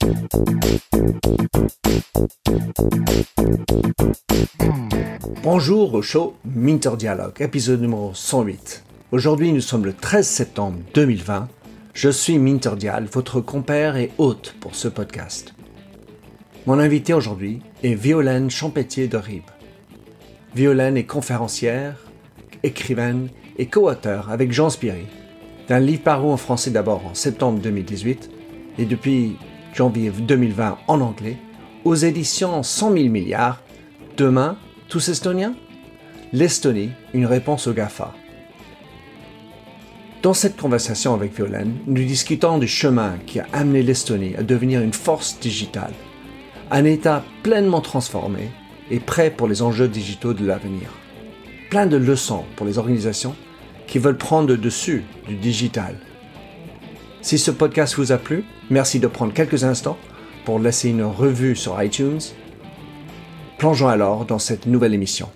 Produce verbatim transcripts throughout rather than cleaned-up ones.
Bonjour au show Minter Dialogue, épisode numéro cent huit. Aujourd'hui, nous sommes le treize septembre deux mille vingt. Je suis Minter Dial, votre compère et hôte pour ce podcast. Mon invité aujourd'hui est Violaine Champetier de Ribes. Violaine est conférencière, écrivaine et co-auteure avec Jean Spiri d'un livre paru en français d'abord en septembre deux mille dix-huit et depuis janvier deux mille vingt en anglais aux éditions cent mille milliards. Demain, tous estoniens? L'Estonie, une réponse au GAFA. Dans cette conversation avec Violaine, nous discutons du chemin qui a amené l'Estonie à devenir une force digitale, un État pleinement transformé et prêt pour les enjeux digitaux de l'avenir. Plein de leçons pour les organisations qui veulent prendre le dessus du digital. Si ce podcast vous a plu, merci de prendre quelques instants pour laisser une revue sur iTunes. Plongeons alors dans cette nouvelle émission.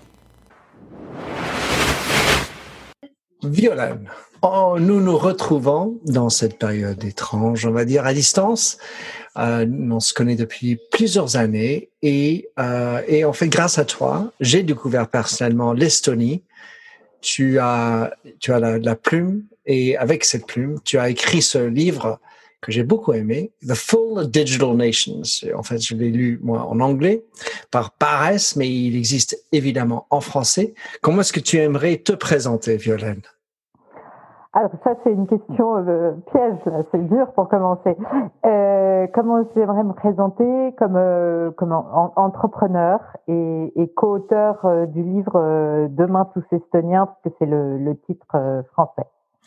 Violaine, oh, nous nous retrouvons dans cette période étrange, on va dire, à distance. Euh, on se connaît depuis plusieurs années et, euh, et en fait, grâce à toi, j'ai découvert personnellement l'Estonie. Tu as, tu as la, la plume et avec cette plume, tu as écrit ce livre que j'ai beaucoup aimé, The Full Digital Nations. En fait, je l'ai lu, moi, en anglais, par paresse, mais il existe évidemment en français. Comment est-ce que tu aimerais te présenter, Violaine? Alors ça, c'est une question euh, piège, là. C'est dur pour commencer. Euh, comment j'aimerais me présenter comme, euh, comme en, entrepreneur et, et co-auteur euh, du livre euh, Demain tous estoniens, parce que c'est le, le titre euh, français.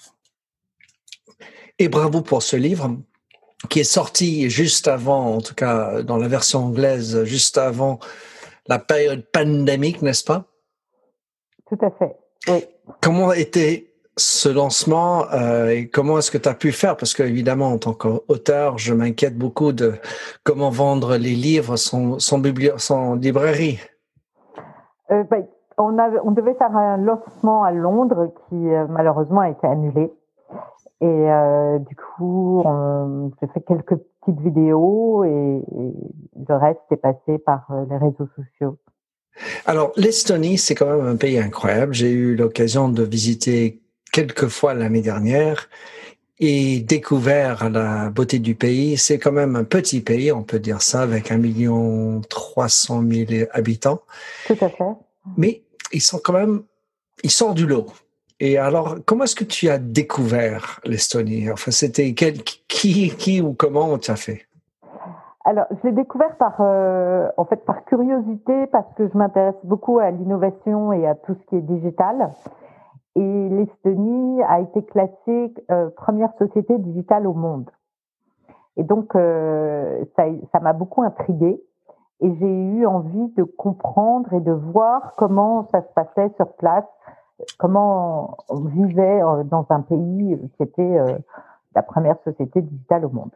Et bravo pour ce livre qui est sorti juste avant, en tout cas dans la version anglaise, juste avant la période pandémique, n'est-ce pas? Tout à fait, oui. Comment était ce lancement euh, et comment est-ce que tu as pu faire? Parce que évidemment, en tant qu'auteur, je m'inquiète beaucoup de comment vendre les livres sans, sans, bibli- sans librairie. Euh, ben, on, avait, on devait faire un lancement à Londres qui euh, malheureusement a été annulé. Et euh, du coup, on, j'ai fait quelques petites vidéos et, et le reste est passé par euh, les réseaux sociaux. Alors, l'Estonie, c'est quand même un pays incroyable. J'ai eu l'occasion de visiter quelques fois l'année dernière et découvert la beauté du pays. C'est quand même un petit pays, on peut dire ça, avec un million trois cent mille habitants. Tout à fait. Mais ils sont quand même, ils sortent du lot. Et alors, comment est-ce que tu as découvert l'Estonie? Enfin, c'était quel, qui, qui ou comment tu as fait? Alors, je l'ai découvert par, euh, en fait, par curiosité, parce que je m'intéresse beaucoup à l'innovation et à tout ce qui est digital. Et l'Estonie a été classée euh, première société digitale au monde. Et donc, euh, ça, ça m'a beaucoup intriguée. Et j'ai eu envie de comprendre et de voir comment ça se passait sur place, comment on vivait dans un pays qui était euh, la première société digitale au monde.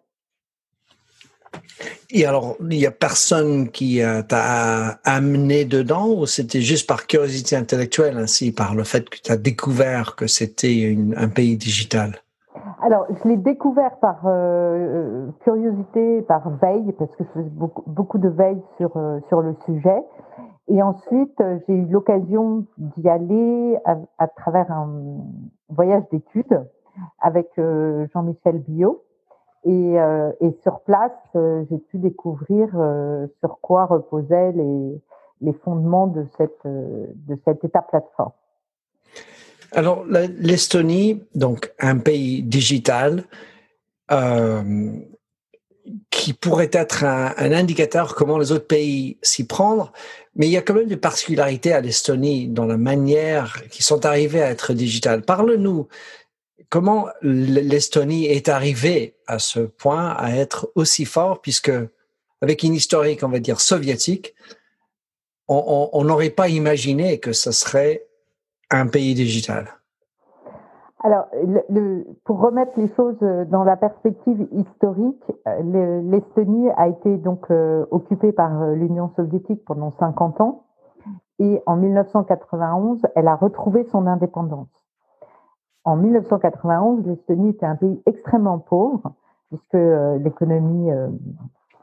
Et alors, il n'y a personne qui euh, t'a amené dedans ou c'était juste par curiosité intellectuelle, ainsi, par le fait que tu as découvert que c'était une, un pays digital? Alors, je l'ai découvert par euh, curiosité, par veille, parce que je faisais beaucoup, beaucoup de veille sur, euh, sur le sujet. Et ensuite, j'ai eu l'occasion d'y aller à, à travers un voyage d'études avec euh, Jean-Michel Biot. Et, euh, et sur place, euh, j'ai pu découvrir euh, sur quoi reposaient les, les fondements de cette, euh, de cette État-plateforme. Alors, la, l'Estonie, donc un pays digital, euh, qui pourrait être un, un indicateur comment les autres pays s'y prendre, mais il y a quand même des particularités à l'Estonie dans la manière qu'ils sont arrivés à être digital. Parle-nous, comment l'Estonie est arrivée à ce point à être aussi fort, puisque avec une historique, on va dire, soviétique, on n'aurait pas imaginé que ce serait un pays digital. Alors, le, le, pour remettre les choses dans la perspective historique, le, l'Estonie a été donc euh, occupée par l'Union soviétique pendant cinquante ans et en dix-neuf cent quatre-vingt-onze, elle a retrouvé son indépendance. En dix-neuf cent quatre-vingt-onze, l'Estonie était un pays extrêmement pauvre puisque euh, l'économie euh,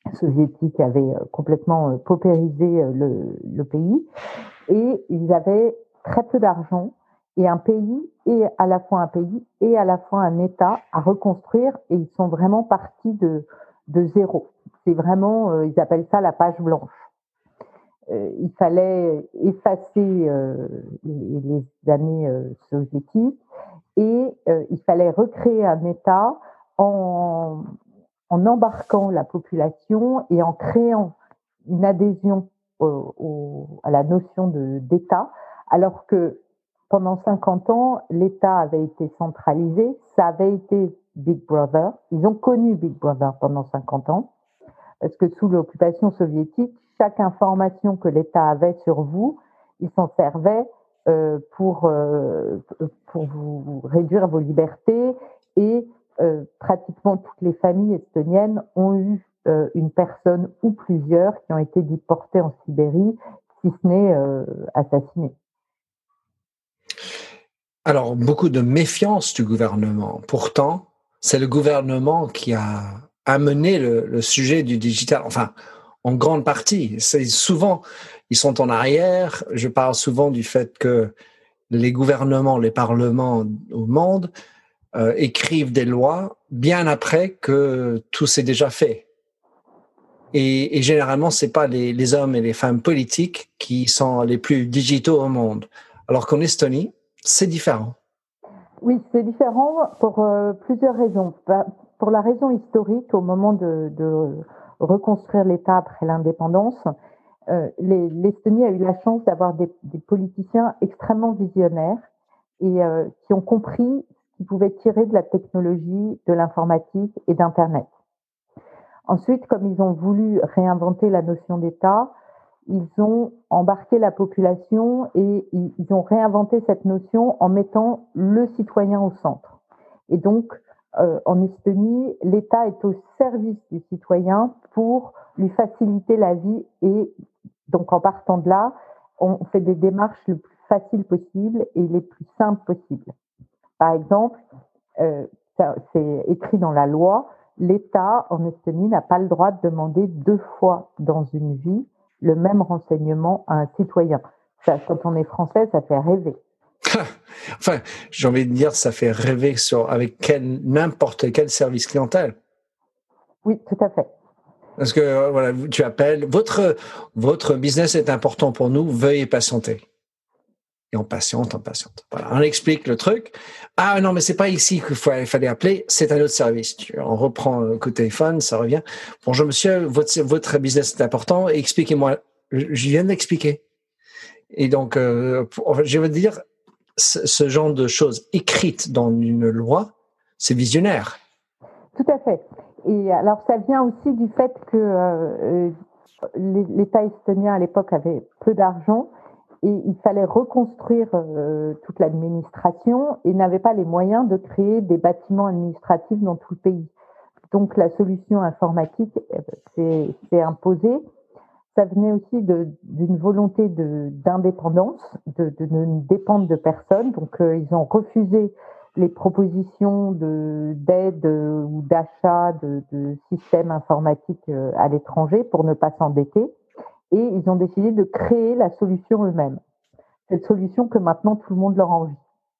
soviétique avait complètement paupérisé le, le pays, et ils avaient très peu d'argent, et un pays, et à la fois un pays, et à la fois un État à reconstruire, et ils sont vraiment partis de, de zéro. C'est vraiment, euh, ils appellent ça la page blanche. Euh, il fallait effacer euh, les, les années euh, soviétiques, et euh, il fallait recréer un État en, en embarquant la population et en créant une adhésion au, au, à la notion de, d'État, alors que pendant cinquante ans, l'État avait été centralisé, ça avait été Big Brother. Ils ont connu Big Brother pendant cinquante ans, parce que sous l'occupation soviétique, chaque information que l'État avait sur vous, il s'en servait euh, pour, euh, pour vous réduire vos libertés, et euh, pratiquement toutes les familles estoniennes ont eu euh, une personne ou plusieurs qui ont été déportées en Sibérie, si ce n'est euh, assassinées. Alors, beaucoup de méfiance du gouvernement. Pourtant, c'est le gouvernement qui a amené le, le sujet du digital, enfin, en grande partie. C'est souvent, ils sont en arrière. Je parle souvent du fait que les gouvernements, les parlements au monde euh, écrivent des lois bien après que tout s'est déjà fait. Et, et généralement, c'est pas les, les hommes et les femmes politiques qui sont les plus digitaux au monde. Alors qu'en Estonie, c'est différent. Oui, c'est différent pour euh, plusieurs raisons. Pour la raison historique, au moment de, de reconstruire l'État après l'indépendance, euh, les, l'Estonie a eu la chance d'avoir des, des politiciens extrêmement visionnaires, et euh, qui ont compris ce qu'ils pouvaient tirer de la technologie, de l'informatique et d'Internet. Ensuite, comme ils ont voulu réinventer la notion d'État, ils ont embarqué la population, et ils ont réinventé cette notion en mettant le citoyen au centre. Et donc, euh, en Estonie, l'État est au service du citoyen pour lui faciliter la vie, et donc en partant de là, on fait des démarches les plus faciles possibles et les plus simples possibles. Par exemple, euh, ça, c'est écrit dans la loi, l'État en Estonie n'a pas le droit de demander deux fois dans une vie le même renseignement à un citoyen. Ça, quand on est français, ça fait rêver. Enfin, j'ai envie de dire, ça fait rêver sur, avec quel, n'importe quel service clientèle. Oui, tout à fait. Parce que, voilà, tu appelles, votre, votre business est important pour nous, veuillez patienter. Et on patiente, on patiente. Voilà, on explique le truc. Ah non, mais c'est pas ici qu'il faut, il fallait appeler, c'est un autre service. On reprend le coup de téléphone, ça revient. Bonjour monsieur, votre, votre business est important, expliquez-moi. Je viens d'expliquer. Et donc, euh, pour, je veux dire, ce, ce genre de choses écrites dans une loi, c'est visionnaire. Tout à fait. Et alors, ça vient aussi du fait que euh, l'État estonien à l'époque avait peu d'argent, et il fallait reconstruire euh, toute l'administration, et n'avait pas les moyens de créer des bâtiments administratifs dans tout le pays. Donc la solution informatique s'est, s'est imposée. Ça venait aussi de, d'une volonté de, d'indépendance, de, de ne dépendre de personne. Donc euh, ils ont refusé les propositions de, d'aide euh, ou d'achat de, de systèmes informatiques euh, à l'étranger pour ne pas s'endetter. Et ils ont décidé de créer la solution eux-mêmes. Cette solution que maintenant tout le monde leur envie.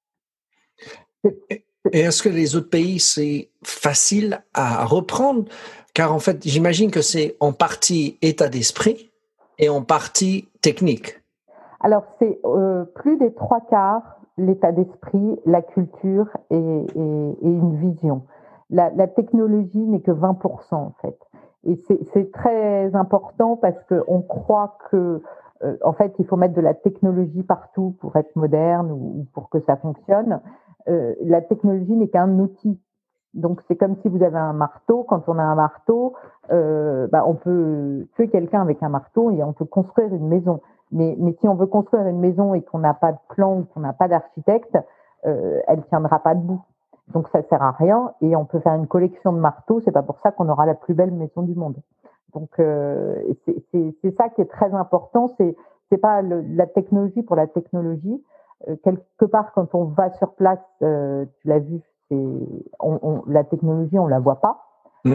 C'est, c'est... Et est-ce que les autres pays, c'est facile à reprendre? Car en fait, j'imagine que c'est en partie état d'esprit et en partie technique. Alors, c'est euh, plus des trois quarts l'état d'esprit, la culture et, et, et une vision. La, la technologie n'est que vingt pour cent en fait. Et c'est, c'est très important parce qu'on croit que, euh, en fait, il faut mettre de la technologie partout pour être moderne ou, ou pour que ça fonctionne. Euh, la technologie n'est qu'un outil. Donc, c'est comme si vous avez un marteau. Quand on a un marteau, euh, bah, on peut tuer quelqu'un avec un marteau et on peut construire une maison. Mais, mais si on veut construire une maison et qu'on n'a pas de plan ou qu'on n'a pas d'architecte, euh, elle tiendra pas debout. Donc, ça sert à rien. Et on peut faire une collection de marteaux. C'est pas pour ça qu'on aura la plus belle maison du monde. Donc, euh, c'est, c'est, c'est ça qui est très important. C'est, c'est pas le, la technologie pour la technologie. Euh, quelque part, quand on va sur place, euh, tu l'as vu, c'est, on, on, la technologie, on la voit pas. Mmh. Euh,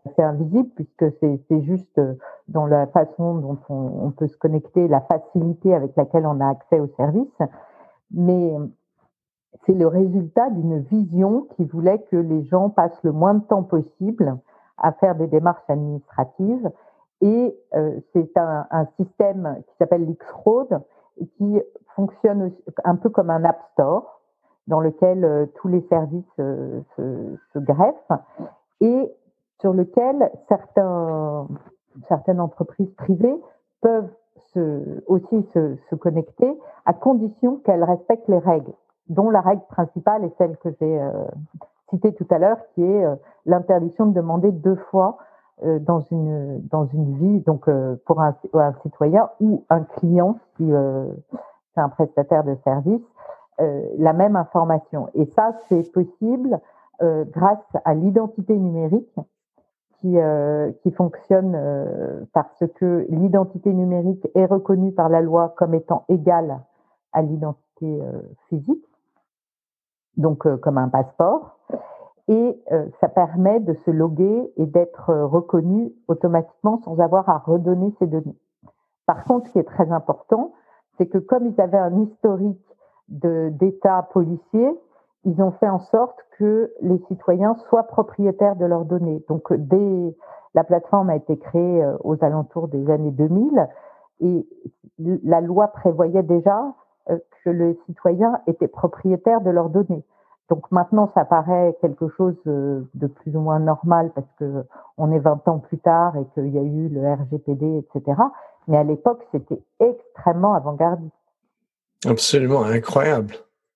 c'est invisible puisque c'est, c'est juste dans la façon dont on, on peut se connecter, la facilité avec laquelle on a accès aux services. Mais c'est le résultat d'une vision qui voulait que les gens passent le moins de temps possible à faire des démarches administratives. Et euh, c'est un, un système qui s'appelle l'X-Road et qui fonctionne aussi, un peu comme un App Store dans lequel euh, tous les services euh, se, se greffent et sur lequel certains, certaines entreprises privées peuvent se, aussi se, se connecter à condition qu'elles respectent les règles, dont la règle principale est celle que j'ai euh, citée tout à l'heure, qui est euh, l'interdiction de demander deux fois euh, dans une dans une vie, donc euh, pour un, un citoyen ou un client, si euh, c'est un prestataire de service, euh, la même information. Et ça, c'est possible euh, grâce à l'identité numérique qui, euh, qui fonctionne euh, parce que l'identité numérique est reconnue par la loi comme étant égale à l'identité euh, physique, donc euh, comme un passeport, et euh, ça permet de se loguer et d'être euh, reconnu automatiquement sans avoir à redonner ses données. Par contre, ce qui est très important, c'est que comme ils avaient un historique de, d'état policier, ils ont fait en sorte que les citoyens soient propriétaires de leurs données. Donc, dès, la plateforme a été créée euh, aux alentours des années deux mille et la loi prévoyait déjà euh, que les citoyens étaient propriétaires de leurs données. Donc maintenant, ça paraît quelque chose euh, de plus ou moins normal parce que on est vingt ans plus tard et qu'il y a eu le R G P D, et cetera. Mais à l'époque, c'était extrêmement avant-gardiste. Absolument incroyable.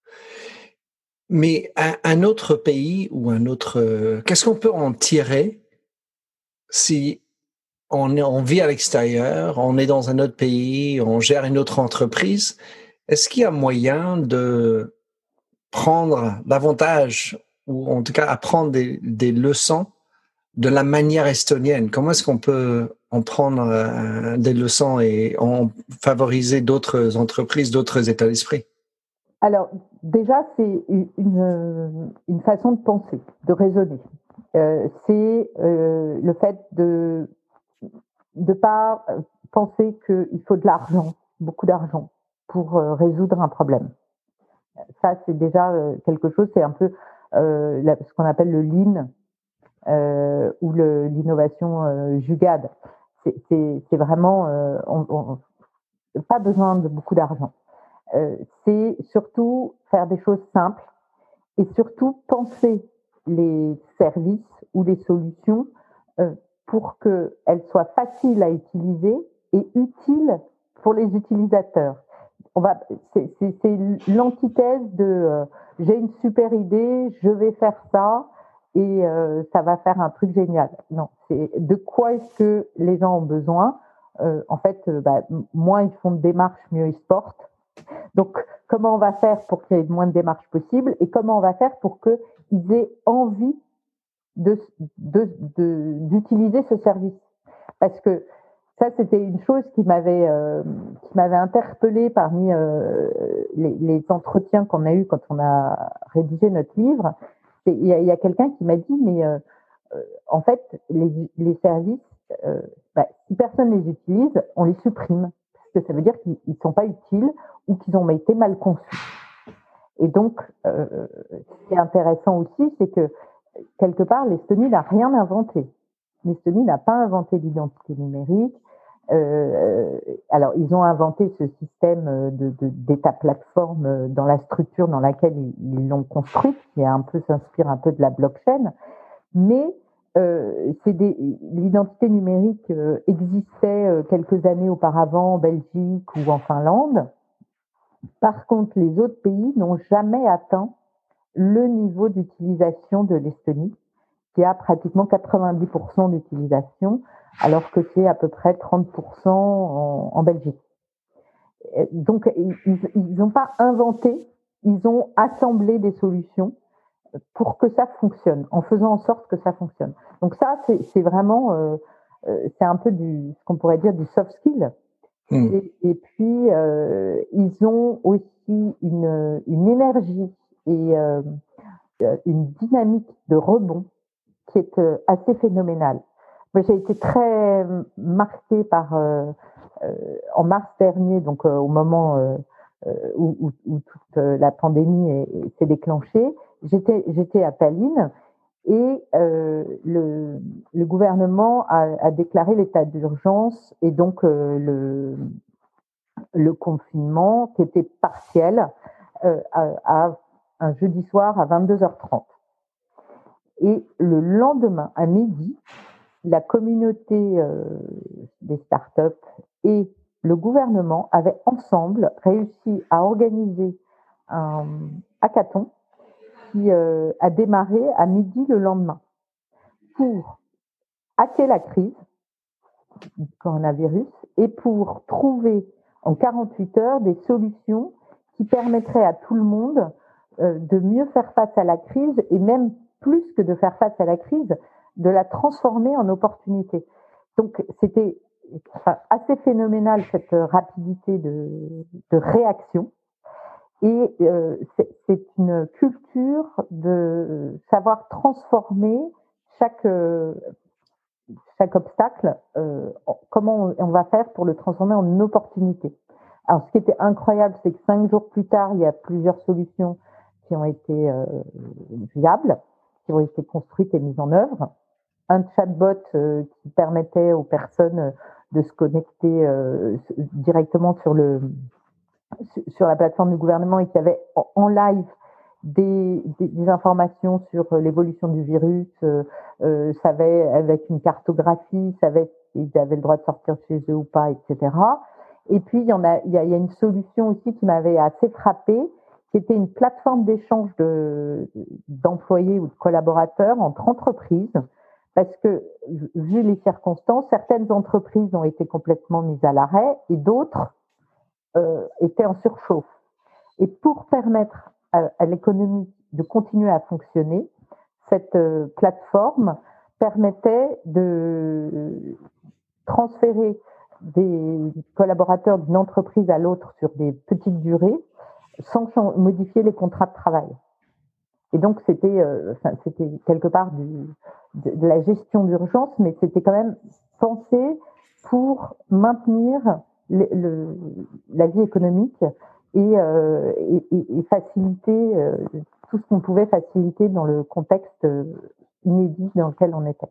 Mais un, un autre pays ou un autre... euh, qu'est-ce qu'on peut en tirer si on, est, on vit à l'extérieur, on est dans un autre pays, on gère une autre entreprise? Est-ce qu'il y a moyen de prendre davantage, ou en tout cas apprendre des, des leçons de la manière estonienne? Comment est-ce qu'on peut en prendre euh, des leçons et en favoriser d'autres entreprises, d'autres états d'esprit? Alors, déjà, c'est une, une façon de penser, de raisonner. Euh, c'est euh, le fait de ne pas penser qu'il faut de l'argent, beaucoup d'argent, pour euh, résoudre un problème. Ça, c'est déjà euh, quelque chose, c'est un peu euh, la, ce qu'on appelle le lean euh, ou le, l'innovation euh, jugade. C'est, c'est, c'est vraiment, euh, on, on, pas besoin de beaucoup d'argent. Euh, c'est surtout faire des choses simples et surtout penser les services ou les solutions euh, pour qu'elles soient faciles à utiliser et utiles pour les utilisateurs. On va, c'est, c'est, c'est l'antithèse de euh, j'ai une super idée, je vais faire ça et euh, ça va faire un truc génial. Non, c'est de quoi est-ce que les gens ont besoin. Euh, en fait, euh, bah, moins ils font de démarches, mieux ils se portent. Donc, comment on va faire pour qu'il y ait le moins de démarches possibles et comment on va faire pour qu'ils aient envie de, de, de, d'utiliser ce service. Parce que ça, c'était une chose qui m'avait, euh, qui m'avait interpellée parmi euh, les, les entretiens qu'on a eus quand on a rédigé notre livre. Il y a, y a quelqu'un qui m'a dit, mais euh, euh, en fait, les, les services, euh, bah, si personne les utilise, on les supprime. Parce que ça veut dire qu'ils ne sont pas utiles ou qu'ils ont été mal conçus. Et donc, euh, ce qui est intéressant aussi, c'est que quelque part, l'Estonie n'a rien inventé. L'Estonie n'a pas inventé l'identité numérique. Euh, alors, ils ont inventé ce système de, de, d'État plateforme dans la structure dans laquelle ils, ils l'ont construite, qui un peu s'inspire un peu de la blockchain. Mais euh, c'est des, l'identité numérique euh, existait euh, quelques années auparavant en Belgique ou en Finlande. Par contre, les autres pays n'ont jamais atteint le niveau d'utilisation de l'Estonie, qui a pratiquement quatre-vingt-dix pour cent d'utilisation, alors que c'est à peu près trente pour cent en, en Belgique. Donc, ils n'ont pas inventé, ils ont assemblé des solutions pour que ça fonctionne, en faisant en sorte que ça fonctionne. Donc ça, c'est, c'est vraiment, euh, c'est un peu du, ce qu'on pourrait dire du soft skill. Mmh. Et, et puis, euh, ils ont aussi une, une énergie et euh, une dynamique de rebond qui est assez phénoménale. Mais j'ai été très marquée par, euh, euh, en mars dernier, donc euh, au moment euh, où, où, où toute la pandémie est, est, s'est déclenchée, j'étais, j'étais à Tallinn et euh, le, le gouvernement a, a déclaré l'état d'urgence et donc euh, le, le confinement qui était partiel euh, à, à un jeudi soir à vingt-deux heures trente. Et le lendemain, à midi, la communauté euh, des startups et le gouvernement avaient ensemble réussi à organiser un hackathon qui euh, a démarré à midi le lendemain pour hacker la crise du coronavirus et pour trouver en quarante-huit heures des solutions qui permettraient à tout le monde euh, de mieux faire face à la crise et même plus que de faire face à la crise, de la transformer en opportunité. Donc, c'était enfin, assez phénoménal cette rapidité de, de réaction. Et euh, c'est, c'est une culture de savoir transformer chaque, euh, chaque obstacle, euh, comment on, on va faire pour le transformer en une opportunité. Alors, ce qui était incroyable, c'est que cinq jours plus tard, il y a plusieurs solutions qui ont été euh, viables, qui ont été construites et mises en œuvre. Un chatbot euh, qui permettait aux personnes de se connecter euh, directement sur le sur la plateforme du gouvernement et qui avait en, en live des, des, des informations sur l'évolution du virus, euh, euh, savait avec une cartographie, savait s'ils avaient le droit de sortir de chez eux ou pas, et cetera. Et puis il y en a, il y a, il y a une solution aussi qui m'avait assez frappée, qui était une plateforme d'échange de, d'employés ou de collaborateurs entre entreprises. Parce que, vu les circonstances, certaines entreprises ont été complètement mises à l'arrêt et d'autres euh, étaient en surchauffe. Et pour permettre à, à l'économie de continuer à fonctionner, cette euh, plateforme permettait de transférer des collaborateurs d'une entreprise à l'autre sur des petites durées sans modifier les contrats de travail. Et donc, c'était, euh, enfin, c'était quelque part du, de, de la gestion d'urgence, mais c'était quand même pensé pour maintenir le, le, la vie économique et, euh, et, et, et faciliter euh, tout ce qu'on pouvait faciliter dans le contexte inédit dans lequel on était.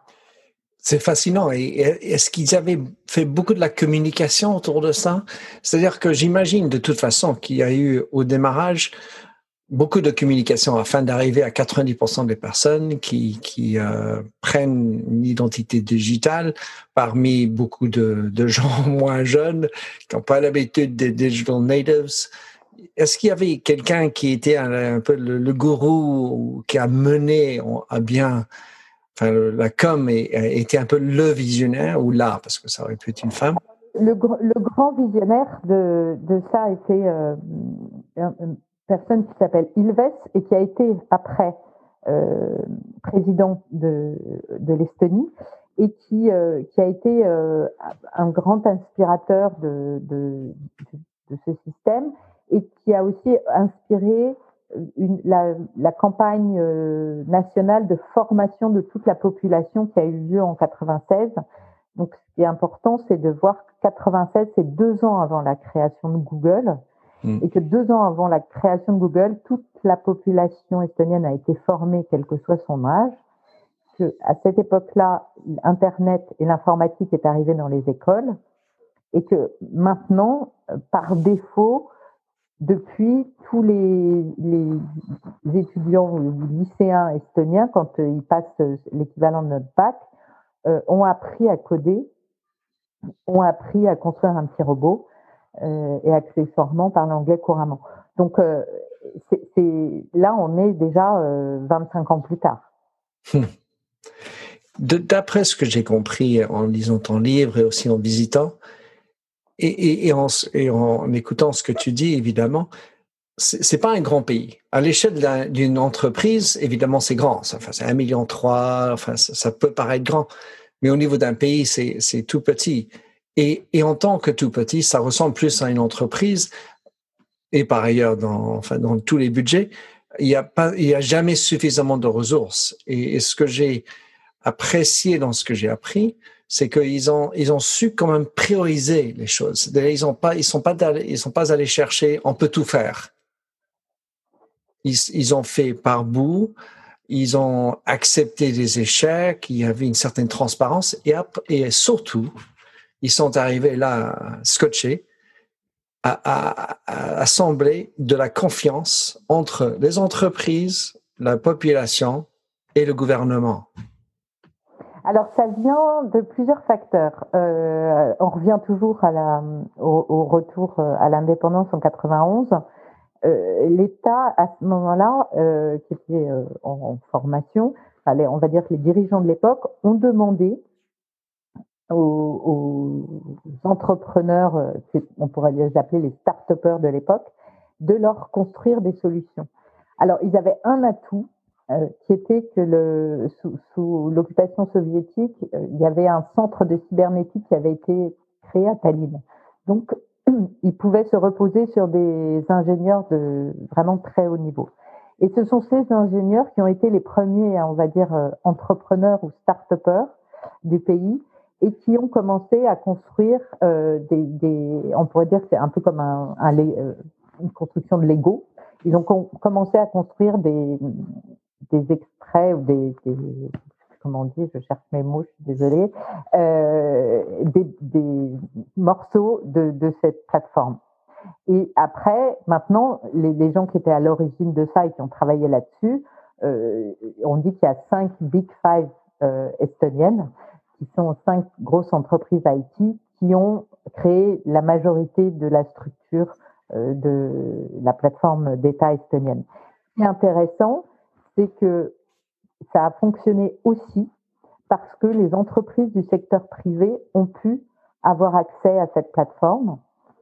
C'est fascinant. Et est-ce qu'ils avaient fait beaucoup de la communication autour de ça? C'est-à-dire que j'imagine de toute façon qu'il y a eu au démarrage beaucoup de communication afin d'arriver à quatre-vingt-dix pour cent des personnes qui, qui euh, prennent une identité digitale parmi beaucoup de, de gens moins jeunes qui n'ont pas l'habitude des digital natives. Est-ce qu'il y avait quelqu'un qui était un, un peu le, le gourou qui a mené à bien, enfin la com et, était un peu le visionnaire ou là, parce que ça aurait pu être une femme? Le, le grand visionnaire de, de ça était euh, un, un personne qui s'appelle Ilves et qui a été après euh, président de, de l'Estonie et qui, euh, qui a été euh, un grand inspirateur de, de, de ce système et qui a aussi inspiré une, la, la campagne euh, nationale de formation de toute la population qui a eu lieu en quatre-vingt-seize. Donc, ce qui est important, c'est de voir que quatre-vingt-seize, c'est deux ans avant la création de Google. Et que deux ans avant la création de Google, toute la population estonienne a été formée, quel que soit son âge. Que à cette époque-là, Internet et l'informatique est arrivé dans les écoles, et que maintenant, par défaut, depuis tous les, les étudiants ou lycéens estoniens, quand ils passent l'équivalent de notre bac, euh, ont appris à coder, ont appris à construire un petit robot. Euh, et accessoirement parle anglais couramment. Donc, euh, c'est, c'est, là, on est déjà euh, vingt-cinq ans plus tard. Hmm. De, d'après ce que j'ai compris en lisant ton livre et aussi en visitant, et, et, et, en, et en écoutant ce que tu dis, évidemment, c'est, c'est pas un grand pays. À l'échelle d'un, d'une entreprise, évidemment, c'est grand. Enfin, c'est un million trois. Enfin, ça, ça peut paraître grand, mais au niveau d'un pays, c'est, c'est tout petit. Et, et en tant que tout petit, ça ressemble plus à une entreprise. Et par ailleurs, dans, enfin, dans tous les budgets, il y a pas, il y a jamais suffisamment de ressources. Et, et ce que j'ai apprécié dans ce que j'ai appris, c'est qu'ils ont ils ont su quand même prioriser les choses. Ils ont pas ils sont pas allés, ils sont pas allés chercher on peut tout faire. Ils ils ont fait par bout, ils ont accepté des échecs, il y avait une certaine transparence et et surtout ils sont arrivés là scotchés à, à, à assembler de la confiance entre les entreprises, la population et le gouvernement. Alors, ça vient de plusieurs facteurs. Euh, on revient toujours à la, au, au retour à l'indépendance en quatre-vingt-onze. Euh, L'État, à ce moment-là, euh, qui était euh, en, en formation, allez, on va dire que les dirigeants de l'époque ont demandé aux, aux entrepreneurs, on pourrait les appeler les start-upers de l'époque, de leur construire des solutions. Alors, ils avaient un atout, Euh, qui était que le, sous, sous l'occupation soviétique, euh, il y avait un centre de cybernétique qui avait été créé à Tallinn. Donc, ils pouvaient se reposer sur des ingénieurs de vraiment très haut niveau. Et ce sont ces ingénieurs qui ont été les premiers, on va dire, euh, entrepreneurs ou start-upers du pays et qui ont commencé à construire euh, des, des, on pourrait dire que c'est un peu comme un, un, euh, une construction de Lego. Ils ont com- commencé à construire des des extraits ou des, des comment on dit, je cherche mes mots, je suis désolée, euh, des, des morceaux de, de cette plateforme. Et après, maintenant, les, les gens qui étaient à l'origine de ça et qui ont travaillé là-dessus, euh, on dit qu'il y a cinq Big Five euh, estoniennes, qui sont cinq grosses entreprises I T qui ont créé la majorité de la structure euh, de la plateforme d'État estonienne. Ce qui est intéressant, c'est que ça a fonctionné aussi parce que les entreprises du secteur privé ont pu avoir accès à cette plateforme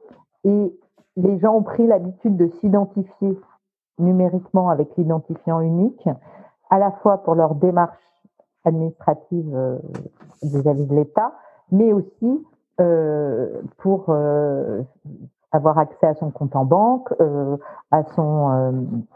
et les gens ont pris l'habitude de s'identifier numériquement avec l'identifiant unique, à la fois pour leur démarche administrative euh, vis-à-vis de l'État, mais aussi euh, pour euh, avoir accès à son compte en banque, euh, à son euh,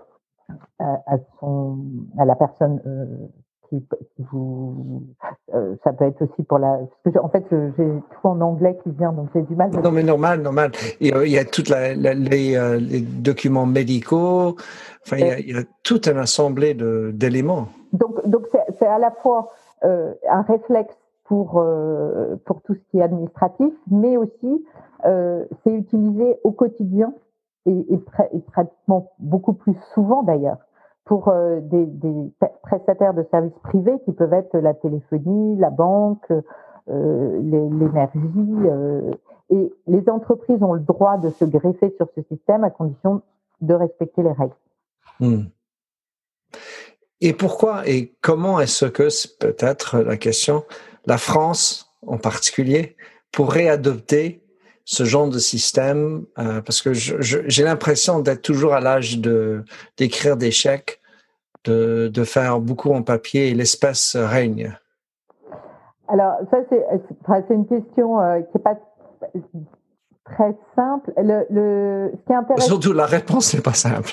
à, à son à la personne euh, qui, qui vous euh, ça peut être aussi pour la parce que en fait j'ai tout en anglais qui vient donc j'ai du mal. Non mais normal normal et, euh, il y a toute la, la les, euh, les documents médicaux, enfin il y a, il y a tout un assemblée de d'éléments. Donc donc c'est, c'est à la fois euh, un réflexe pour euh, pour tout ce qui est administratif, mais aussi euh, c'est utilisé au quotidien et, et, pr- et pratiquement beaucoup plus souvent d'ailleurs pour euh, des, des prestataires de services privés qui peuvent être la téléphonie, la banque, euh, les, l'énergie. Euh, et les entreprises ont le droit de se greffer sur ce système à condition de respecter les règles. Hmm. Et pourquoi et comment est-ce que, c'est peut-être la question, la France en particulier pourrait adopter ce genre de système, euh, parce que je, je, j'ai l'impression d'être toujours à l'âge de d'écrire des chèques, de, de faire beaucoup en papier et l'espèce règne. Alors ça c'est, c'est une question euh, qui n'est pas très simple. Le, le, ce qui est intéressant, surtout la réponse n'est pas simple.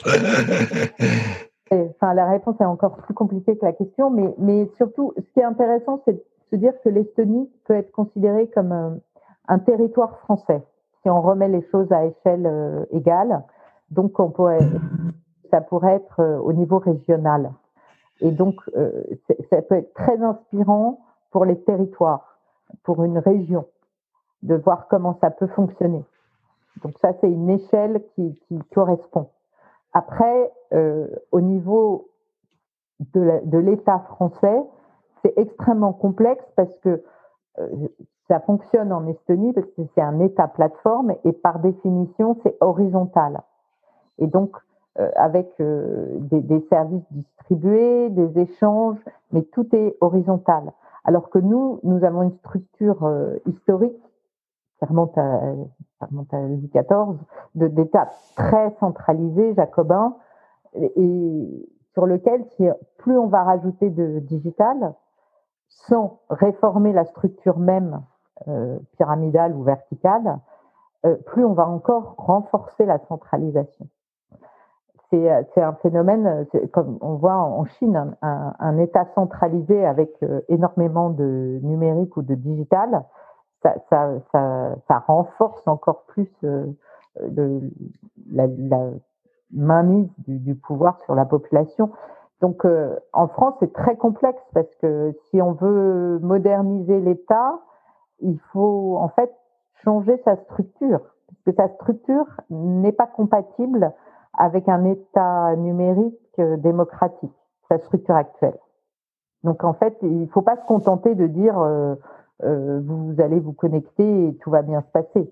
Enfin, la réponse est encore plus compliquée que la question, mais, mais surtout, ce qui est intéressant, c'est de se dire que l'Estonie peut être considérée comme un, un territoire français, si on remet les choses à échelle euh, égale. Donc, on pourrait, ça pourrait être euh, au niveau régional. Et donc, euh, ça peut être très inspirant pour les territoires, pour une région, de voir comment ça peut fonctionner. Donc ça, c'est une échelle qui, qui correspond. Après, euh, au niveau de, la, de l'État français, c'est extrêmement complexe parce que euh, ça fonctionne en Estonie parce que c'est un État plateforme et par définition, c'est horizontal. Et donc, euh, avec euh, des, des services distribués, des échanges, mais tout est horizontal. Alors que nous, nous avons une structure euh, historique qui remonte à, ça remonte à Louis quatorze, de, d'État très centralisé, jacobin, et, et sur lequel, si, plus on va rajouter de digital, sans réformer la structure même euh, pyramidale ou verticale, euh, plus on va encore renforcer la centralisation. c'est, c'est un phénomène, c'est, comme on voit en Chine, un, un État centralisé avec euh, énormément de numérique ou de digital, ça, ça, ça, ça renforce encore plus euh, le, la, la mainmise du, du pouvoir sur la population. Donc euh, en France, c'est très complexe parce que si on veut moderniser l'État, il faut en fait changer sa structure, parce que sa structure n'est pas compatible avec un État numérique euh, démocratique, sa structure actuelle. Donc en fait, il ne faut pas se contenter de dire euh, euh, vous allez vous connecter et tout va bien se passer.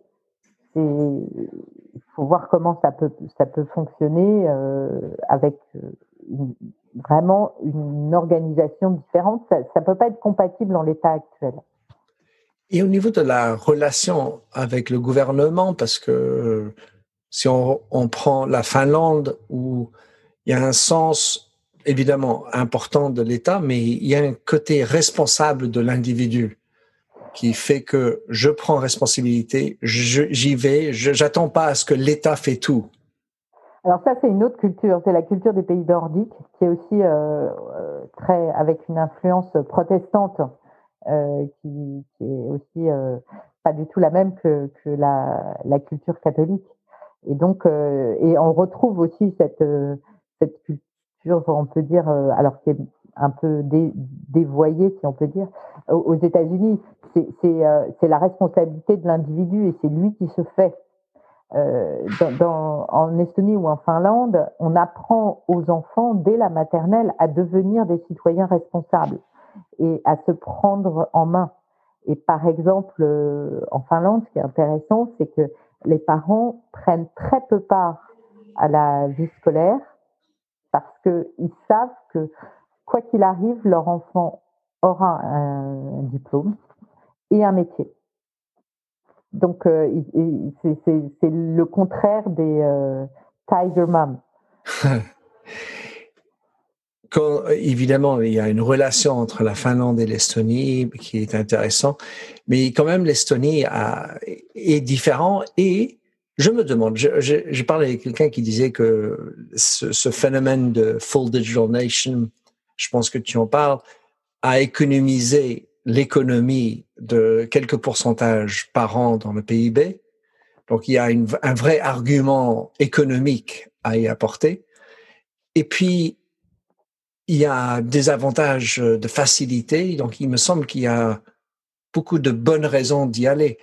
Il faut voir comment ça peut ça peut fonctionner euh, avec une, vraiment une organisation différente. Ça ne peut pas être compatible en l'état actuel. Et au niveau de la relation avec le gouvernement, parce que si on, on prend la Finlande, où il y a un sens évidemment important de l'État, mais il y a un côté responsable de l'individu qui fait que je prends responsabilité, je, j'y vais, je j'attends pas à ce que l'État fait tout. Alors ça, c'est une autre culture, c'est la culture des pays nordiques, qui est aussi euh, très avec une influence protestante, euh, qui, qui est aussi euh, pas du tout la même que, que la, la culture catholique. Et donc, euh, et on retrouve aussi cette euh, cette culture, on peut dire, euh, alors qui est un peu dé, dévoyée, si on peut dire, aux, aux États-Unis. C'est c'est euh, c'est la responsabilité de l'individu et c'est lui qui se fait. Euh, dans, dans, en Estonie ou en Finlande, on apprend aux enfants dès la maternelle à devenir des citoyens responsables et à se prendre en main. Et par exemple, euh, en Finlande, ce qui est intéressant, c'est que les parents prennent très peu part à la vie scolaire parce qu'ils savent que, quoi qu'il arrive, leur enfant aura un diplôme et un métier. Donc, euh, c'est, c'est, c'est le contraire des euh, Tiger Mom. Quand, évidemment, il y a une relation entre la Finlande et l'Estonie qui est intéressante, mais quand même, l'Estonie a, est différent. Et je me demande, je, je, je parlais avec quelqu'un qui disait que ce, ce phénomène de Full Digital Nation, je pense que tu en parles, a économisé l'économie de quelques pourcentages par an dans le P I B. Donc, il y a une, un vrai argument économique à y apporter. Et puis, il y a des avantages de facilité. Donc, il me semble qu'il y a beaucoup de bonnes raisons d'y aller.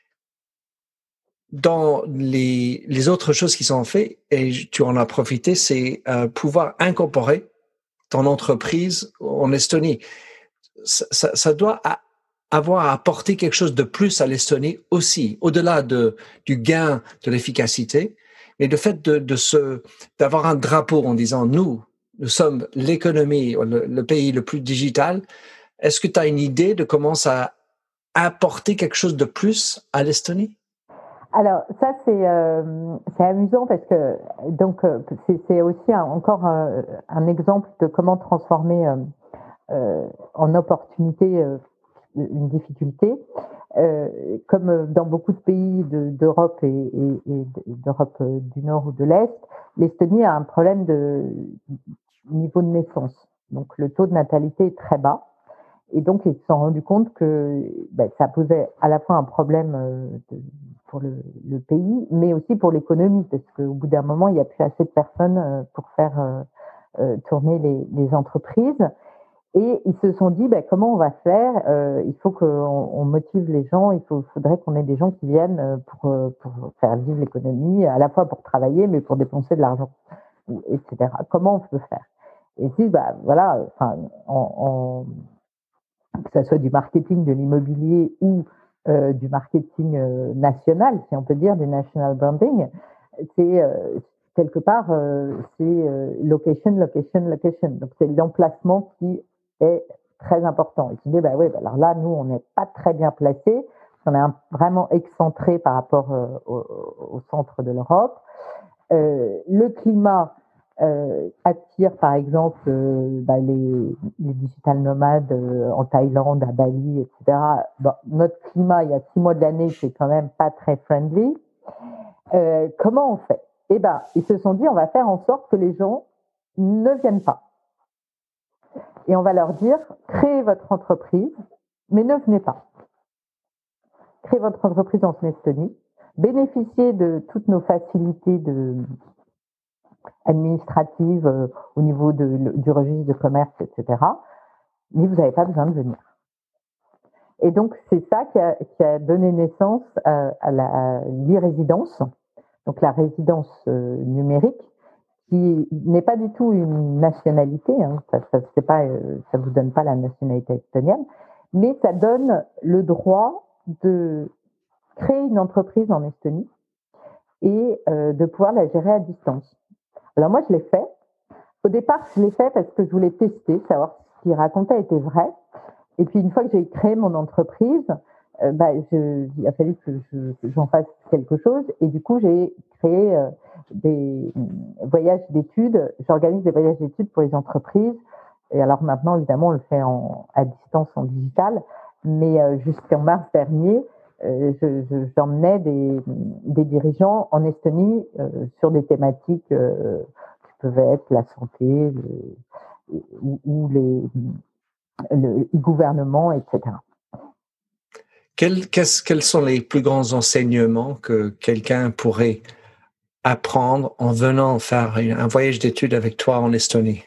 Dans les, les autres choses qui sont faites, et tu en as profité, c'est euh, pouvoir incorporer ton entreprise en Estonie. Ça, ça, ça doit avoir apporté quelque chose de plus à l'Estonie aussi, au-delà de, du gain de l'efficacité, mais le fait de, de se, d'avoir un drapeau en disant nous, nous sommes l'économie, le, le pays le plus digital. Est-ce que tu as une idée de comment ça a apporté quelque chose de plus à l'Estonie? Alors ça c'est euh, c'est amusant parce que donc c'est, c'est aussi un, encore un, un exemple de comment transformer euh, euh, en opportunité euh, une difficulté. Euh, comme dans beaucoup de pays de, d'Europe et, et, et d'Europe du Nord ou de l'Est, l'Estonie a un problème de niveau de naissance. Donc le taux de natalité est très bas. Et donc, ils se sont rendus compte que ben, ça posait à la fois un problème euh, de, pour le, le pays, mais aussi pour l'économie, parce qu'au bout d'un moment, il n'y a plus assez de personnes euh, pour faire euh, euh, tourner les, les entreprises. Et ils se sont dit, ben, comment on va faire euh, Il faut qu'on on motive les gens, il faut, faudrait qu'on ait des gens qui viennent pour, pour faire vivre l'économie, à la fois pour travailler, mais pour dépenser de l'argent, et cetera. Comment on peut faire Et puis, ben, voilà, enfin, en... en que ce soit du marketing de l'immobilier ou euh, du marketing euh, national, si on peut dire, du national branding, c'est euh, quelque part, euh, c'est euh, location, location, location. Donc, c'est l'emplacement qui est très important. Et tu dis, bah oui, bah alors là, nous, on n'est pas très bien placés. On est un, vraiment excentré par rapport euh, au, au centre de l'Europe. Euh, le climat euh, attire par exemple euh, bah, les, les digital nomades euh, en Thaïlande, à Bali, et cetera. Bon, notre climat, il y a six mois de l'année, c'est quand même pas très friendly. Euh, comment on fait Eh ben, ils se sont dit, on va faire en sorte que les gens ne viennent pas. Et on va leur dire, créez votre entreprise, mais ne venez pas. Créez votre entreprise en Estonie, bénéficiez de toutes nos facilités de, administratives euh, au niveau de, le, du registre de commerce, et cetera. Mais vous n'avez pas besoin de venir. Et donc, c'est ça qui a, qui a donné naissance à, à la à l'e-résidence, donc la résidence euh, numérique, qui n'est pas du tout une nationalité, hein, ça ça c'est pas, euh, ça vous donne pas la nationalité estonienne, mais ça donne le droit de créer une entreprise en Estonie et euh, de pouvoir la gérer à distance. Alors moi, je l'ai fait. Au départ, je l'ai fait parce que je voulais tester, savoir si ce qu'il racontait était vrai. Et puis, une fois que j'ai créé mon entreprise, euh, bah, je, il a fallu que je, que j'en fasse quelque chose. Et du coup, j'ai créé euh, des voyages d'études. J'organise des voyages d'études pour les entreprises. Et alors maintenant, évidemment, on le fait en, à distance, en digital. Mais euh, jusqu'en mars dernier, euh, je, je, j'emmenais des, des dirigeants en Estonie euh, sur des thématiques euh, qui peuvent être la santé le, ou, ou les le gouvernement, et cetera. Quels, quels sont les plus grands enseignements que quelqu'un pourrait apprendre en venant faire un voyage d'études avec toi en Estonie?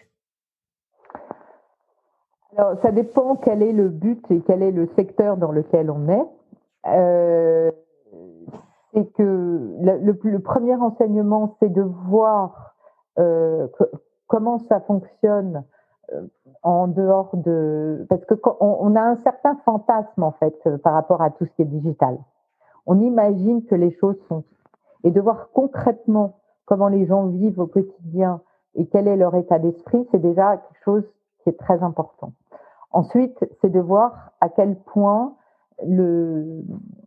Alors, ça dépend quel est le but et quel est le secteur dans lequel on est. Euh, c'est que le, le, le premier enseignement, c'est de voir euh, que, comment ça fonctionne euh, en dehors de... Parce que quand on, on a un certain fantasme, en fait, euh, par rapport à tout ce qui est digital. On imagine que les choses sont... Et de voir concrètement comment les gens vivent au quotidien et quel est leur état d'esprit, c'est déjà quelque chose qui est très important. Ensuite, c'est de voir à quel point le,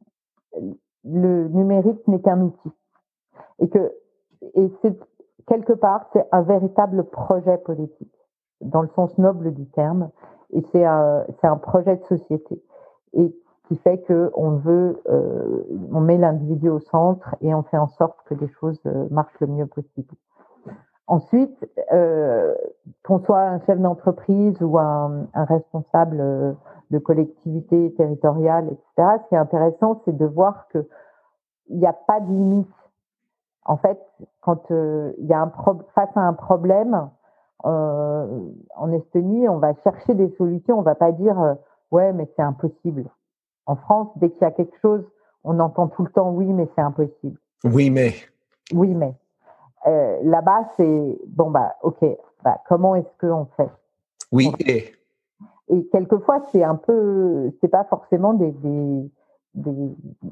le numérique n'est qu'un outil. Et que, et c'est, quelque part, c'est un véritable projet politique, dans le sens noble du terme. Et c'est un, c'est un projet de société. Et qui fait que on veut, euh, on met l'individu au centre et on fait en sorte que les choses marchent le mieux possible. Ensuite, euh, qu'on soit un chef d'entreprise ou un, un responsable de collectivité territoriale, et cetera, ce qui est intéressant, c'est de voir que il n'y a pas de limite. En fait, quand euh, il y a un pro- face à un problème, euh, en Estonie, on va chercher des solutions. On va pas dire euh, ouais, mais c'est impossible. En France, dès qu'il y a quelque chose, on entend tout le temps oui, mais c'est impossible. Oui, mais. Oui, mais. Euh, là-bas, c'est bon, bah, ok, bah, comment est-ce qu'on fait? Oui, et. Et quelquefois, c'est un peu, c'est pas forcément des, des, des,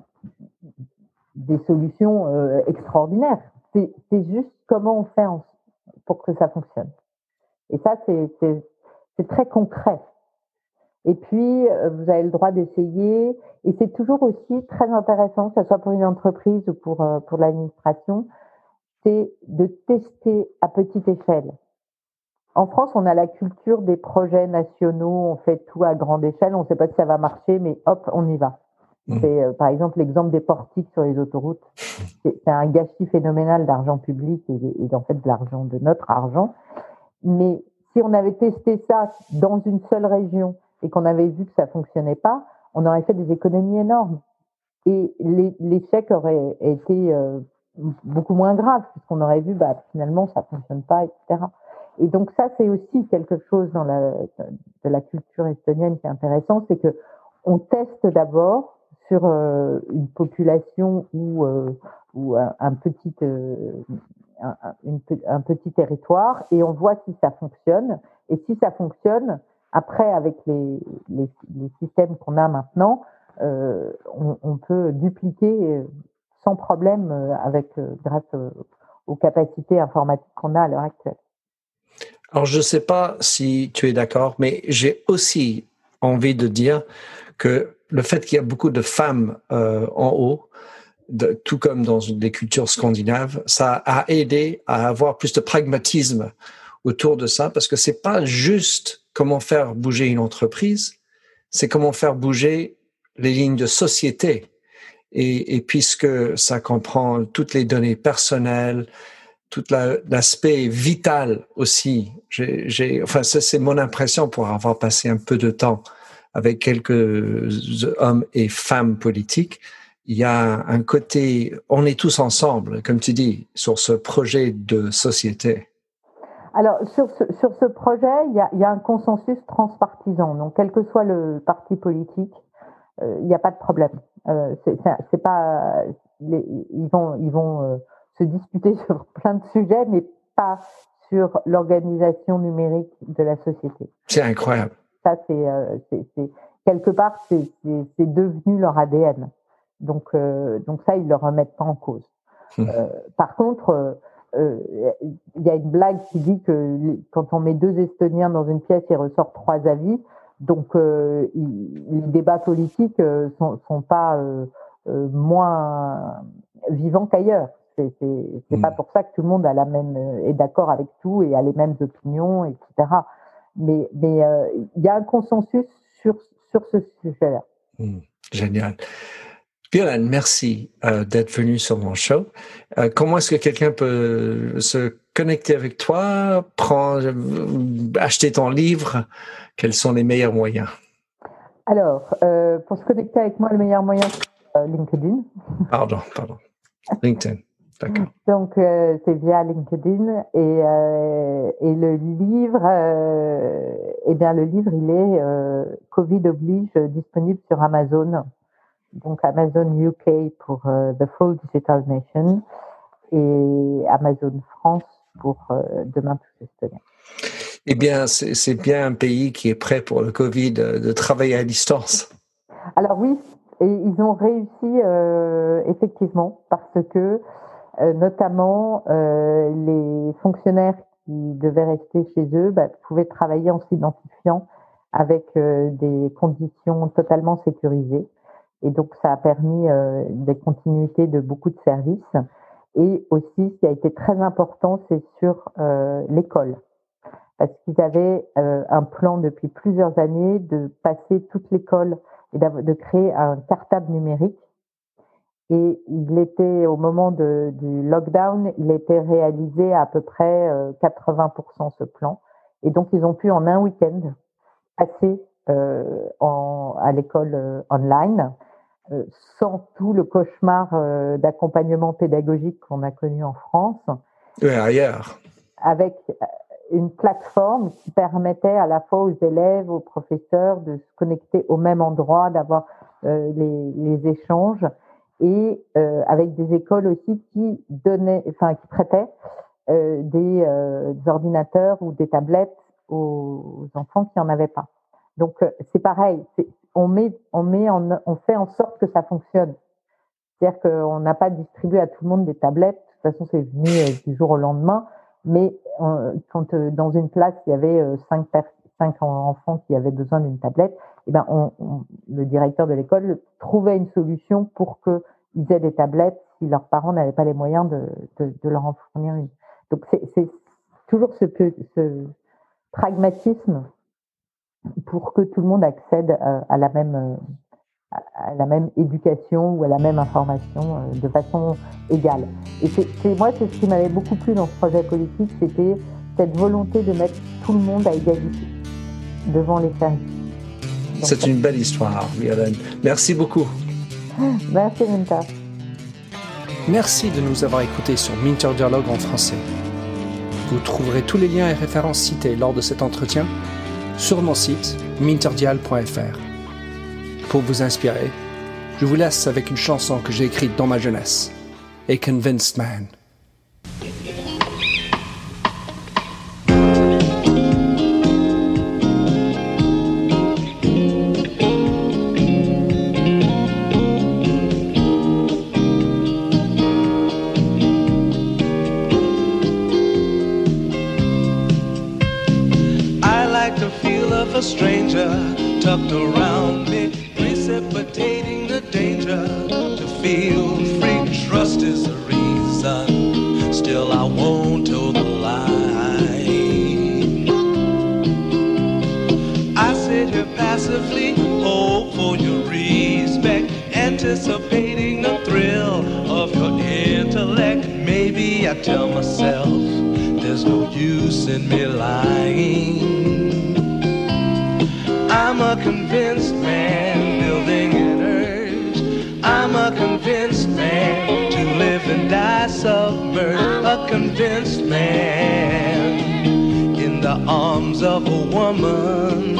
des solutions euh, extraordinaires. C'est, c'est juste comment on fait en, pour que ça fonctionne. Et ça, c'est, c'est, c'est très concret. Et puis, vous avez le droit d'essayer. Et c'est toujours aussi très intéressant, que ce soit pour une entreprise ou pour, euh, pour l'administration, c'est de tester à petite échelle. En France, on a la culture des projets nationaux, on fait tout à grande échelle, on ne sait pas si ça va marcher, mais hop, on y va. Mmh. C'est euh, par exemple l'exemple des portiques sur les autoroutes. C'est, c'est un gâchis phénoménal d'argent public et, et en fait de l'argent, de notre argent. Mais si on avait testé ça dans une seule région et qu'on avait vu que ça fonctionnait pas, on aurait fait des économies énormes. Et les, l'échec aurait été euh, beaucoup moins grave, puisqu'on aurait vu, bah, finalement, ça fonctionne pas, et cetera. Et donc ça, c'est aussi quelque chose dans la, de la culture estonienne qui est intéressant, c'est que on teste d'abord sur euh, une population ou, euh, ou un, un petit euh, un, une, un petit territoire et on voit si ça fonctionne. Et si ça fonctionne, après, avec les, les, les systèmes qu'on a maintenant, euh, on, on peut dupliquer sans problème avec, grâce aux capacités informatiques qu'on a à l'heure actuelle. Alors, je ne sais pas si tu es d'accord, mais j'ai aussi envie de dire que le fait qu'il y a beaucoup de femmes euh, en haut, de, tout comme dans des cultures scandinaves, ça a aidé à avoir plus de pragmatisme autour de ça, parce que c'est pas juste comment faire bouger une entreprise, c'est comment faire bouger les lignes de société. Et, et puisque ça comprend toutes les données personnelles, tout la, l'aspect vital aussi. J'ai, j'ai, enfin, ça, c'est mon impression pour avoir passé un peu de temps avec quelques hommes et femmes politiques. Il y a un côté, on est tous ensemble, comme tu dis, sur ce projet de société. Alors, sur ce, sur ce projet, il y a, il y a un consensus transpartisan. Donc, quel que soit le parti politique, euh, il n'y a pas de problème. Euh, c'est, c'est, c'est pas, les, ils vont, ils vont euh, se disputer sur plein de sujets, mais pas sur l'organisation numérique de la société. C'est incroyable. Ça, c'est, euh, c'est, c'est quelque part, c'est, c'est, c'est devenu leur A D N. Donc, euh, donc ça, ils le remettent pas en cause. Mmh. Euh, par contre, euh, Euh, il y a une blague qui dit que quand on met deux Estoniens dans une pièce, il ressort trois avis. Donc, euh, il, les débats politiques euh, sont, sont pas euh, euh, moins vivants qu'ailleurs. C'est, c'est, c'est mmh. pas pour ça que tout le monde a la même est d'accord avec tout et a les mêmes opinions, et cetera. Mais, mais euh, il y a un consensus sur sur ce sujet-là. Mmh. Génial. Violaine, merci euh, d'être venue sur mon show. Euh, comment est-ce que quelqu'un peut se connecter avec toi, prendre, acheter ton livre? Quels sont les meilleurs moyens? Alors, euh, pour se connecter avec moi, le meilleur moyen, c'est euh, LinkedIn. Pardon, pardon. LinkedIn, d'accord. Donc, euh, c'est via LinkedIn. Et, euh, et le livre, euh, eh bien, le livre, il est, euh, Covid oblige, disponible sur Amazon. Donc Amazon U K pour euh, The Full Digital Nation et Amazon France pour euh, Demain tous Estoniens. Eh bien, c'est, c'est bien un pays qui est prêt pour le Covid de, de travailler à distance. Alors oui, et ils ont réussi euh, effectivement parce que euh, notamment euh, les fonctionnaires qui devaient rester chez eux bah, pouvaient travailler en s'identifiant avec euh, des conditions totalement sécurisées. Et donc, ça a permis euh, des continuités de beaucoup de services. Et aussi, ce qui a été très important, c'est sur euh, l'école. Parce qu'ils avaient euh, un plan depuis plusieurs années de passer toute l'école et de créer un cartable numérique. Et il était, au moment de, du lockdown, il était réalisé à, à peu près euh, quatre-vingts pour cent ce plan. Et donc, ils ont pu, en un week-end, passer euh, en, à l'école euh, online. Euh, sans tout le cauchemar euh, d'accompagnement pédagogique qu'on a connu en France. Oui, ailleurs. Avec une plateforme qui permettait à la fois aux élèves, aux professeurs de se connecter au même endroit, d'avoir euh, les, les échanges, et euh, avec des écoles aussi qui donnaient, enfin qui prêtaient euh, des, euh, des ordinateurs ou des tablettes aux enfants qui en avaient pas. Donc euh, c'est pareil. C'est, On met, on met, en, on fait en sorte que ça fonctionne. C'est-à-dire qu'on n'a pas distribué à tout le monde des tablettes. De toute façon, c'est venu euh, du jour au lendemain. Mais euh, quand euh, dans une classe il y avait euh, cinq, pers- cinq enfants qui avaient besoin d'une tablette, eh ben, on, on, le directeur de l'école trouvait une solution pour qu'ils aient des tablettes si leurs parents n'avaient pas les moyens de, de, de leur en fournir une. Donc c'est, c'est toujours ce, ce pragmatisme pour que tout le monde accède à la même, à la même éducation ou à la même information de façon égale. Et c'est, c'est, moi, c'est ce qui m'avait beaucoup plu dans ce projet politique, c'était cette volonté de mettre tout le monde à égalité devant les services. Donc, c'est une belle histoire, Violaine. Merci beaucoup. Merci, Minter. Merci de nous avoir écoutés sur Minter Dialogue en français. Vous trouverez tous les liens et références cités lors de cet entretien sur mon site minterdial point f r. Pour vous inspirer, je vous laisse avec une chanson que j'ai écrite dans ma jeunesse, A Convinced Man. A stranger tucked around me, precipitating the danger. To feel free, trust is the reason. Still, I won't toe the line. I sit here passively, hope for your respect, anticipating the thrill of your intellect. Maybe day I tell myself there's no use in me lying. I'm a convinced man building an urge. I'm a convinced man to live and die submerged. A convinced man in the arms of a woman.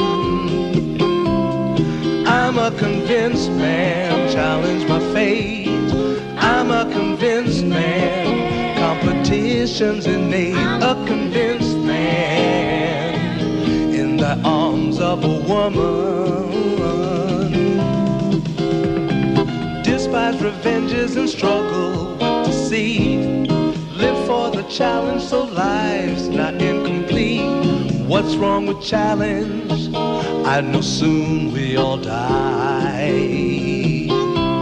I'm a convinced man, challenge my fate. I'm a convinced man, competition's innate. A convinced man in the arms of a woman. Despise revenges and struggle with deceit. Live for the challenge so life's not incomplete. What's wrong with challenge? I know soon we all die.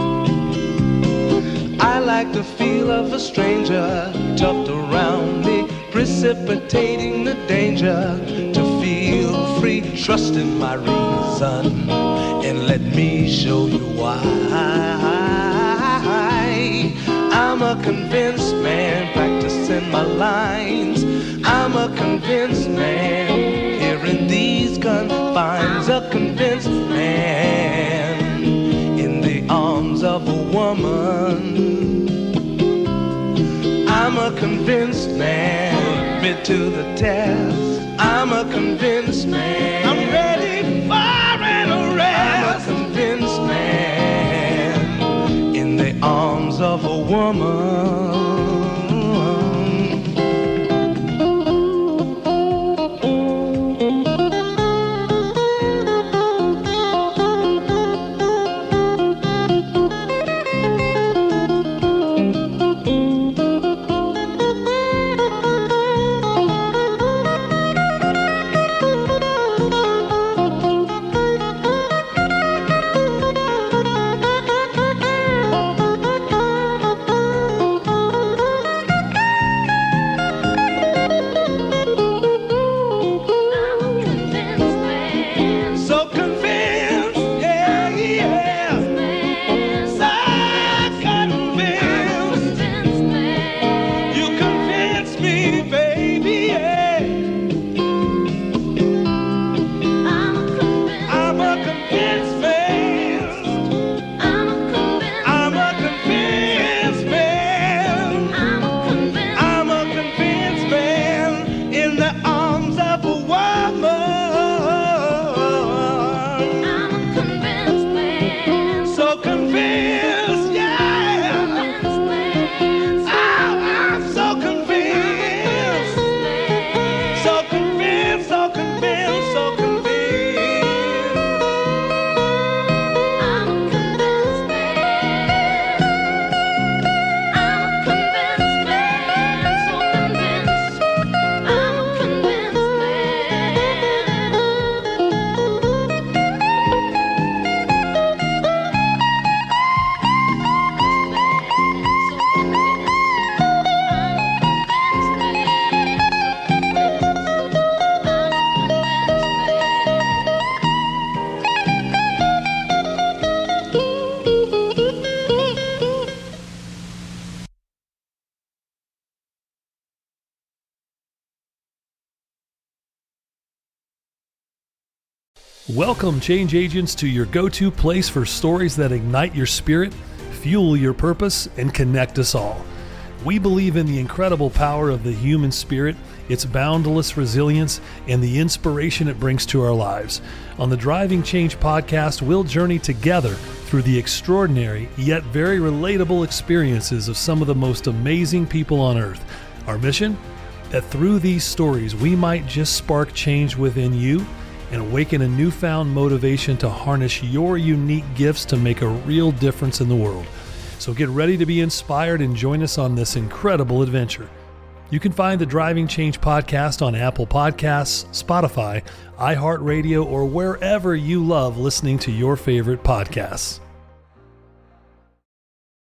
I like the feel of a stranger tucked around me, precipitating the danger. To feel free, trust in my reason, and let me show you why. I'm a convinced man, practicing my lines. I'm a convinced man, here in these confines. A convinced man in the arms of a woman. I'm a convinced man, admit to the test. I'm a convinced man, I'm ready for an arrest. I'm a convinced man in the arms of a woman. Welcome, change agents, to your go-to place for stories that ignite your spirit, fuel your purpose, and connect us all. We believe in the incredible power of the human spirit, its boundless resilience, and the inspiration it brings to our lives. On the Driving Change podcast, we'll journey together through the extraordinary yet very relatable experiences of some of the most amazing people on earth. Our mission? That through these stories, we might just spark change within you and awaken a newfound motivation to harness your unique gifts to make a real difference in the world. So get ready to be inspired and join us on this incredible adventure. You can find the Driving Change podcast on Apple Podcasts, Spotify, iHeartRadio, or wherever you love listening to your favorite podcasts.